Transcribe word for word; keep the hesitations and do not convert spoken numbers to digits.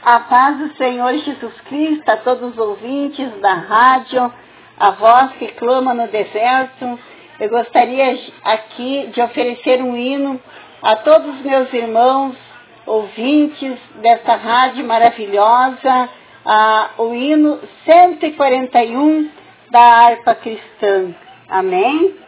A paz do Senhor Jesus Cristo a todos os ouvintes da rádio, a voz que clama no deserto. Eu gostaria aqui de oferecer um hino a todos os meus irmãos ouvintes desta rádio maravilhosa, a, o hino cento e quarenta e um da harpa cristã. Amém?